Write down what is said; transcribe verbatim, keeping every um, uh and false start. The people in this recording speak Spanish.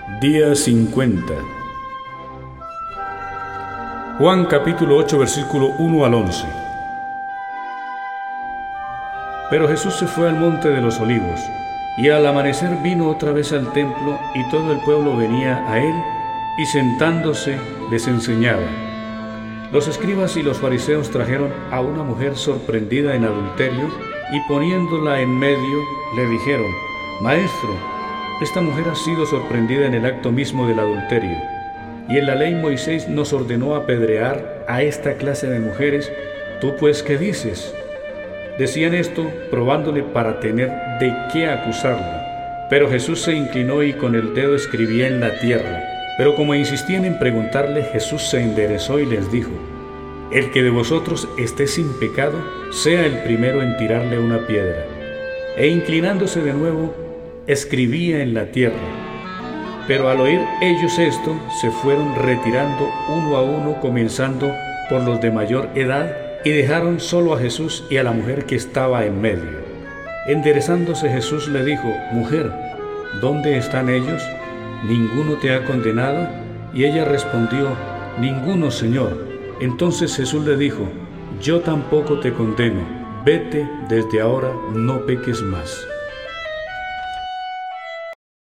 Día cincuenta. Juan capítulo ocho versículo uno al once. Pero Jesús se fue al monte de los olivos, y al amanecer vino otra vez al templo, y todo el pueblo venía a él, y sentándose les enseñaba. Los escribas y los fariseos trajeron a una mujer sorprendida en adulterio, y poniéndola en medio, le dijeron: Maestro, esta mujer ha sido sorprendida en el acto mismo del adulterio, y en la ley Moisés nos ordenó apedrear a esta clase de mujeres. ¿Tú pues qué dices? Decían esto probándole para tener de qué acusarla. Pero Jesús se inclinó y con el dedo escribía en la tierra. Pero como insistían en preguntarle, Jesús se enderezó y les dijo: El que de vosotros esté sin pecado, sea el primero en tirarle una piedra. E inclinándose de nuevo, escribía en la tierra. Pero al oír ellos esto, se fueron retirando uno a uno, comenzando por los de mayor edad, y dejaron solo a Jesús y a la mujer que estaba en medio. Enderezándose Jesús le dijo: Mujer, ¿dónde están ellos? ¿Ninguno te ha condenado? Y ella respondió: Ninguno, Señor. Entonces Jesús le dijo: Yo tampoco te condeno. Vete, desde ahora no peques más.